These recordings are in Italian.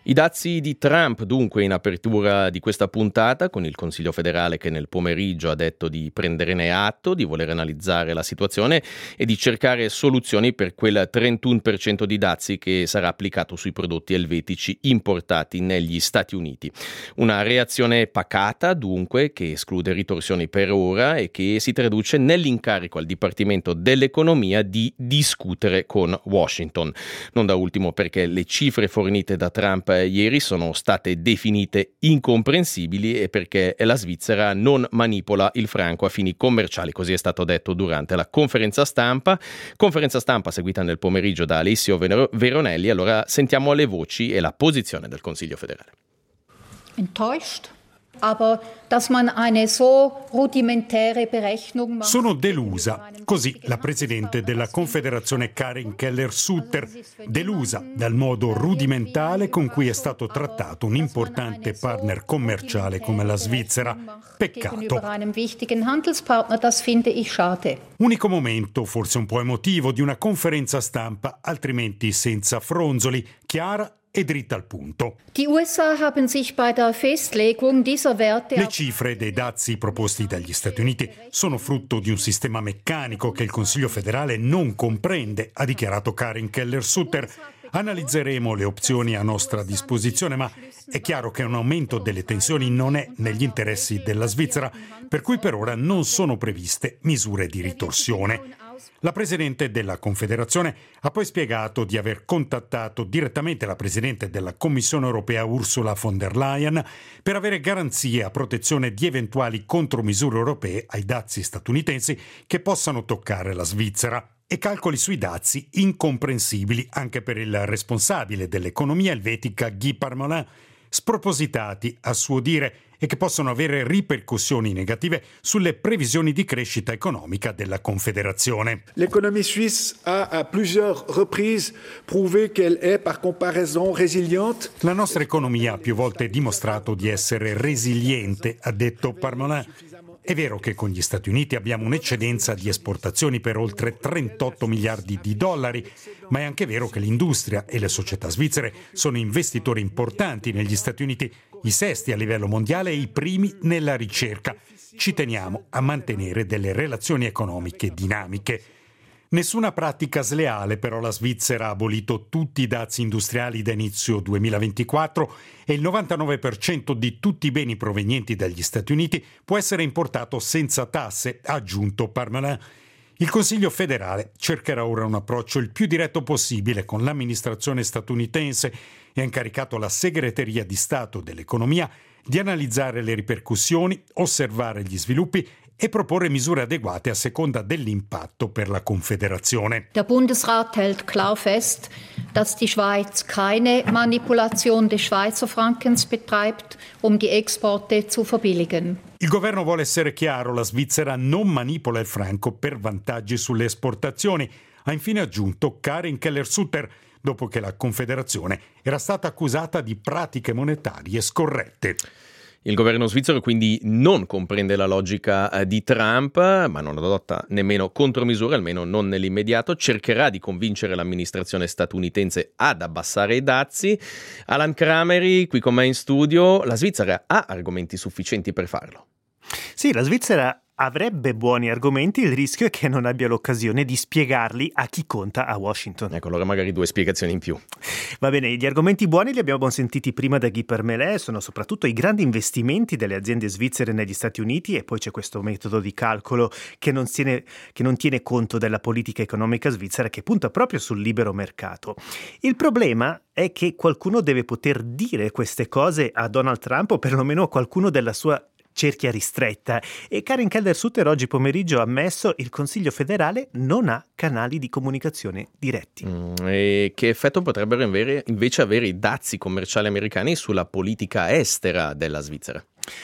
I dazi di Trump dunque in apertura di questa puntata, con il Consiglio federale che nel pomeriggio ha detto di prenderne atto, di voler analizzare la situazione e di cercare soluzioni per quel 31% di dazi che sarà applicato sui prodotti elvetici importati negli Stati Uniti. Una reazione pacata dunque, che esclude ritorsioni per ora e che si traduce nell'incarico al Dipartimento dell'Economia di discutere con Washington. Non da ultimo perché le cifre fornite da Trump ieri sono state definite incomprensibili e perché la Svizzera non manipola il franco a fini commerciali, così è stato detto durante la conferenza stampa seguita nel pomeriggio da Alessio Veronelli. Allora sentiamo le voci e la posizione del Consiglio federale. Enttäuscht. Aber dass man eine so rudimentäre Berechnung macht. Sono delusa, così la presidente della Confederazione Karin Keller-Sutter, delusa dal modo rudimentale con cui è stato trattato un importante partner commerciale come la Svizzera. Peccato. Unico momento, forse un po' emotivo, di una conferenza stampa, altrimenti senza fronzoli, chiara e dritta al punto. Die USA haben sich bei der Festlegung dieser Werte. Le cifre dei dazi proposti dagli Stati Uniti sono frutto di un sistema meccanico che il Consiglio federale non comprende, ha dichiarato Karin Keller-Sutter. Analizzeremo le opzioni a nostra disposizione, ma è chiaro che un aumento delle tensioni non è negli interessi della Svizzera, per cui per ora non sono previste misure di ritorsione. La presidente della Confederazione ha poi spiegato di aver contattato direttamente la presidente della Commissione europea Ursula von der Leyen per avere garanzie a protezione di eventuali contromisure europee ai dazi statunitensi che possano toccare la Svizzera. E calcoli sui dazi incomprensibili anche per il responsabile dell'economia elvetica Guy Parmelin, spropositati a suo dire e che possono avere ripercussioni negative sulle previsioni di crescita economica della Confederazione. L'économie suisse a à plusieurs reprises prouvé qu'elle est par comparaison résiliente. La nostra economia ha più volte dimostrato di essere resiliente, ha detto Parmelin. È vero che con gli Stati Uniti abbiamo un'eccedenza di esportazioni per oltre 38 miliardi di dollari, ma è anche vero che l'industria e le società svizzere sono investitori importanti negli Stati Uniti, i sesti a livello mondiale e i primi nella ricerca. Ci teniamo a mantenere delle relazioni economiche dinamiche. Nessuna pratica sleale, però la Svizzera ha abolito tutti i dazi industriali da inizio 2024 e il 99% di tutti i beni provenienti dagli Stati Uniti può essere importato senza tasse, ha aggiunto Parmelin. Il Consiglio federale cercherà ora un approccio il più diretto possibile con l'amministrazione statunitense e ha incaricato la Segreteria di Stato dell'Economia di analizzare le ripercussioni, osservare gli sviluppi e proporre misure adeguate a seconda dell'impatto per la Confederazione. Der Bundesrat hält klar fest, dass die Schweiz keine Manipulation des Schweizer Frankens betreibt, die Exporte zu verbilligen. Il governo vuole essere chiaro, la Svizzera non manipola il franco per vantaggi sulle esportazioni, ha infine aggiunto Karin Keller-Sutter, dopo che la Confederazione era stata accusata di pratiche monetarie scorrette. Il governo svizzero quindi non comprende la logica di Trump, ma non adotta nemmeno contromisure, almeno non nell'immediato. Cercherà di convincere l'amministrazione statunitense ad abbassare i dazi. Alan Crameri, qui con me in studio, la Svizzera ha argomenti sufficienti per farlo? Sì, la Svizzera avrebbe buoni argomenti, il rischio è che non abbia l'occasione di spiegarli a chi conta a Washington. Ecco, allora magari 2 spiegazioni in più. Va bene, gli argomenti buoni li abbiamo sentiti prima da Guy Parmelin, sono soprattutto i grandi investimenti delle aziende svizzere negli Stati Uniti e poi c'è questo metodo di calcolo che non tiene conto della politica economica svizzera che punta proprio sul libero mercato. Il problema è che qualcuno deve poter dire queste cose a Donald Trump o perlomeno a qualcuno della sua cerchia ristretta e Karin Keller-Sutter oggi pomeriggio ha ammesso il Consiglio federale non ha canali di comunicazione diretti. E che effetto potrebbero invece avere i dazi commerciali americani sulla politica estera della Svizzera?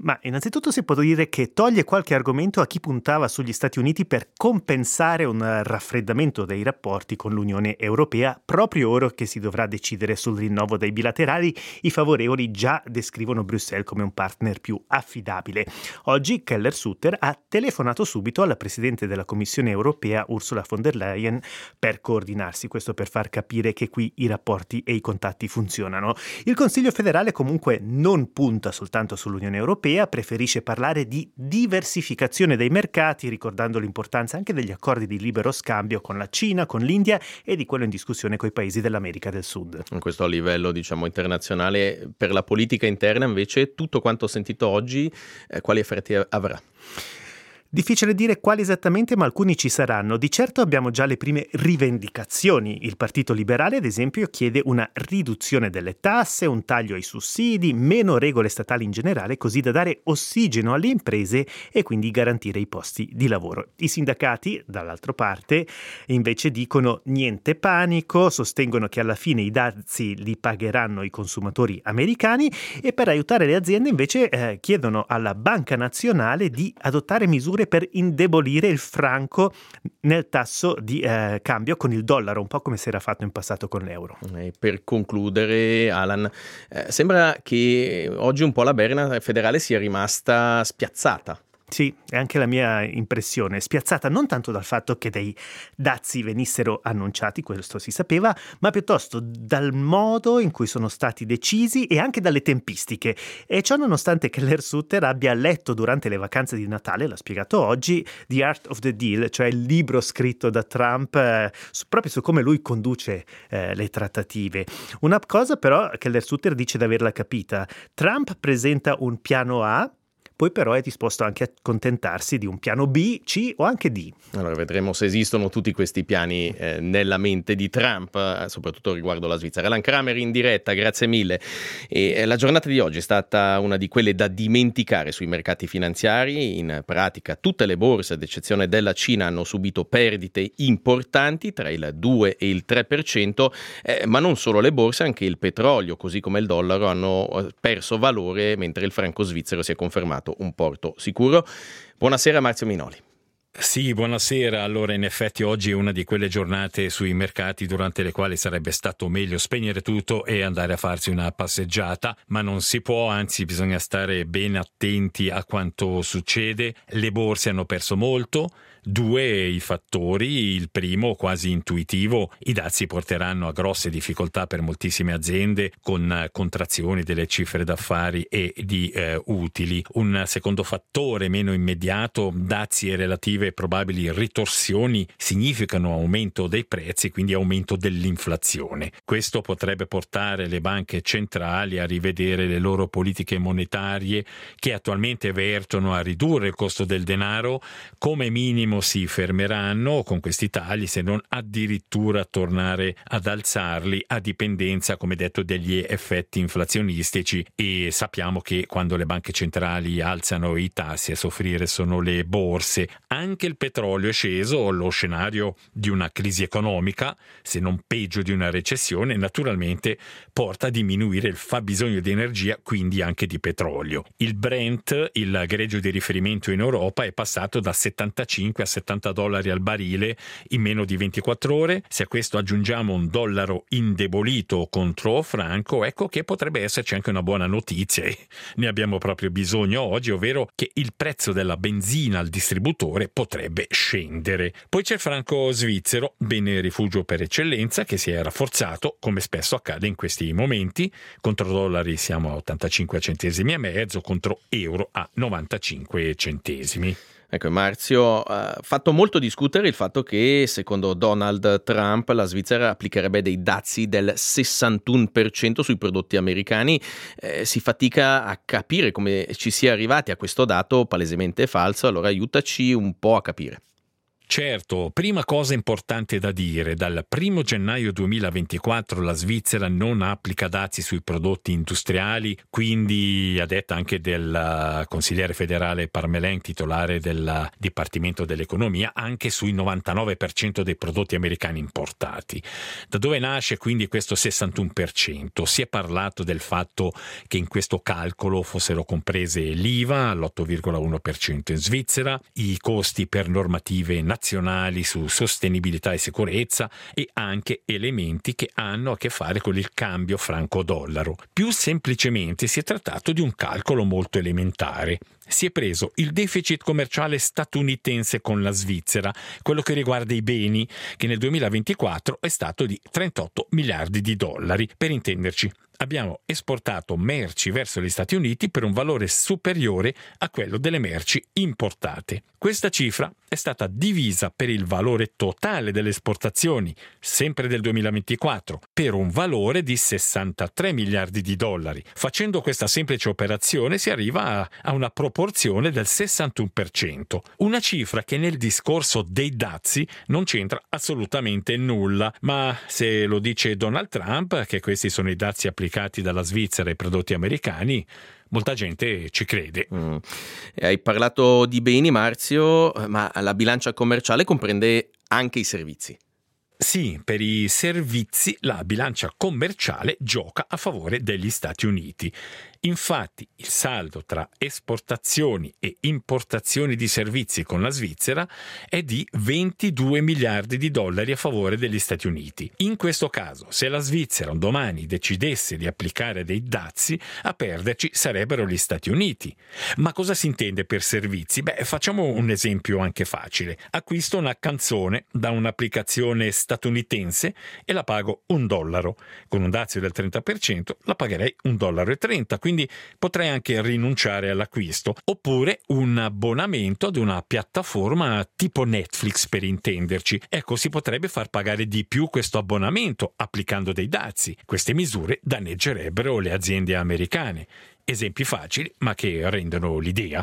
Ma innanzitutto si può dire che toglie qualche argomento a chi puntava sugli Stati Uniti per compensare un raffreddamento dei rapporti con l'Unione Europea, proprio ora che si dovrà decidere sul rinnovo dei bilaterali. I favorevoli già descrivono Bruxelles come un partner più affidabile. Oggi Keller-Sutter ha telefonato subito alla Presidente della Commissione Europea Ursula von der Leyen per coordinarsi, questo per far capire che qui i rapporti e i contatti funzionano. Il Consiglio federale comunque non punta soltanto sull'Unione Europea, preferisce parlare di diversificazione dei mercati, ricordando l'importanza anche degli accordi di libero scambio con la Cina, con l'India e di quello in discussione con i paesi dell'America del Sud. Questo a livello, internazionale. Per la politica interna, invece, tutto quanto ho sentito oggi, quali effetti avrà? Difficile dire quali esattamente, ma alcuni ci saranno. Di certo abbiamo già le prime rivendicazioni. Il Partito Liberale, ad esempio, chiede una riduzione delle tasse, un taglio ai sussidi, meno regole statali in generale, così da dare ossigeno alle imprese e quindi garantire i posti di lavoro. I sindacati, dall'altra parte, invece dicono niente panico, sostengono che alla fine i dazi li pagheranno i consumatori americani e per aiutare le aziende invece chiedono alla Banca Nazionale di adottare misure per indebolire il franco nel tasso di cambio con il dollaro, un po' come si era fatto in passato con l'euro. Per concludere, Alan, sembra che oggi un po' la Berna federale sia rimasta spiazzata. Sì, è anche la mia impressione, spiazzata non tanto dal fatto che dei dazi venissero annunciati, questo si sapeva, ma piuttosto dal modo in cui sono stati decisi e anche dalle tempistiche. E ciò nonostante Keller-Sutter abbia letto durante le vacanze di Natale, l'ha spiegato oggi, The Art of the Deal, cioè il libro scritto da Trump proprio su come lui conduce le trattative. Una cosa però Keller-Sutter dice di averla capita. Trump presenta un piano A, poi però è disposto anche a accontentarsi di un piano B, C o anche D. Allora vedremo se esistono tutti questi piani nella mente di Trump, soprattutto riguardo la Svizzera. Alan Kramer in diretta, grazie mille. E la giornata di oggi è stata una di quelle da dimenticare sui mercati finanziari. In pratica tutte le borse, ad eccezione della Cina, hanno subito perdite importanti tra il 2 e il 3%, ma non solo le borse, anche il petrolio, così come il dollaro, hanno perso valore, mentre il franco svizzero si è confermato un porto sicuro. Buonasera Marzio Minoli. Sì, buonasera. Allora, in effetti oggi è una di quelle giornate sui mercati durante le quali sarebbe stato meglio spegnere tutto e andare a farsi una passeggiata, ma non si può, anzi bisogna stare ben attenti a quanto succede. Le borse hanno perso molto. Due i fattori: il primo, quasi intuitivo, i dazi porteranno a grosse difficoltà per moltissime aziende con contrazioni delle cifre d'affari e di utili. Un secondo fattore, meno immediato: dazi e relative probabili ritorsioni significano aumento dei prezzi, quindi aumento dell'inflazione. Questo potrebbe portare le banche centrali a rivedere le loro politiche monetarie, che attualmente vertono a ridurre il costo del denaro. Come minimo si fermeranno con questi tagli, se non addirittura tornare ad alzarli, a dipendenza, come detto, degli effetti inflazionistici. E sappiamo che quando le banche centrali alzano i tassi, a soffrire sono le borse. Anche il petrolio è sceso, lo scenario di una crisi economica, se non peggio di una recessione, naturalmente porta a diminuire il fabbisogno di energia, quindi anche di petrolio. Il Brent, il greggio di riferimento in Europa, è passato da 75 a 70 dollari al barile in meno di 24 ore. Se a questo aggiungiamo un dollaro indebolito contro franco, ecco che potrebbe esserci anche una buona notizia, e ne abbiamo proprio bisogno oggi, ovvero che il prezzo della benzina al distributore potrebbe scendere. Poi c'è il franco svizzero, bene rifugio per eccellenza, che si è rafforzato, come spesso accade in questi momenti. Contro dollari siamo a 85 centesimi e mezzo, contro euro a 95 centesimi. Ecco, Marzio, ha fatto molto discutere il fatto che, secondo Donald Trump, la Svizzera applicherebbe dei dazi del 61% sui prodotti americani. Si fatica a capire come ci sia arrivati a questo dato palesemente falso, allora aiutaci un po' a capire. Certo, prima cosa importante da dire, dal 1 gennaio 2024 la Svizzera non applica dazi sui prodotti industriali, quindi a detta anche del consigliere federale Parmelin, titolare del Dipartimento dell'Economia, anche sui 99% dei prodotti americani importati. Da dove nasce quindi questo 61%? Si è parlato del fatto che in questo calcolo fossero comprese l'IVA all'8,1% in Svizzera, i costi per normative nazionali su sostenibilità e sicurezza e anche elementi che hanno a che fare con il cambio franco-dollaro. Più semplicemente si è trattato di un calcolo molto elementare. Si è preso il deficit commerciale statunitense con la Svizzera, quello che riguarda i beni, che nel 2024 è stato di 38 miliardi di dollari. Per intenderci, abbiamo esportato merci verso gli Stati Uniti per un valore superiore a quello delle merci importate. Questa cifra è stata divisa per il valore totale delle esportazioni, sempre del 2024, per un valore di 63 miliardi di dollari. Facendo questa semplice operazione si arriva a una proporzione del 61%, una cifra che nel discorso dei dazi non c'entra assolutamente nulla, ma se lo dice Donald Trump, che questi sono i dazi applicati dalla Svizzera ai prodotti americani, molta gente ci crede. Hai parlato di beni, Marzio, ma la bilancia commerciale comprende anche i servizi. Sì, per i servizi la bilancia commerciale gioca a favore degli Stati Uniti. Infatti il saldo tra esportazioni e importazioni di servizi con la Svizzera è di 22 miliardi di dollari a favore degli Stati Uniti. In questo caso, se la Svizzera un domani decidesse di applicare dei dazi, a perderci sarebbero gli Stati Uniti. Ma cosa si intende per servizi? Facciamo un esempio anche facile. Acquisto una canzone da un'applicazione statunitense e la pago $1. Con un dazio del 30% la pagherei $1,30, quindi potrei anche rinunciare all'acquisto. Oppure un abbonamento ad una piattaforma tipo Netflix, per intenderci. Ecco, si potrebbe far pagare di più questo abbonamento applicando dei dazi. Queste misure danneggerebbero le aziende americane. Esempi facili, ma che rendono l'idea.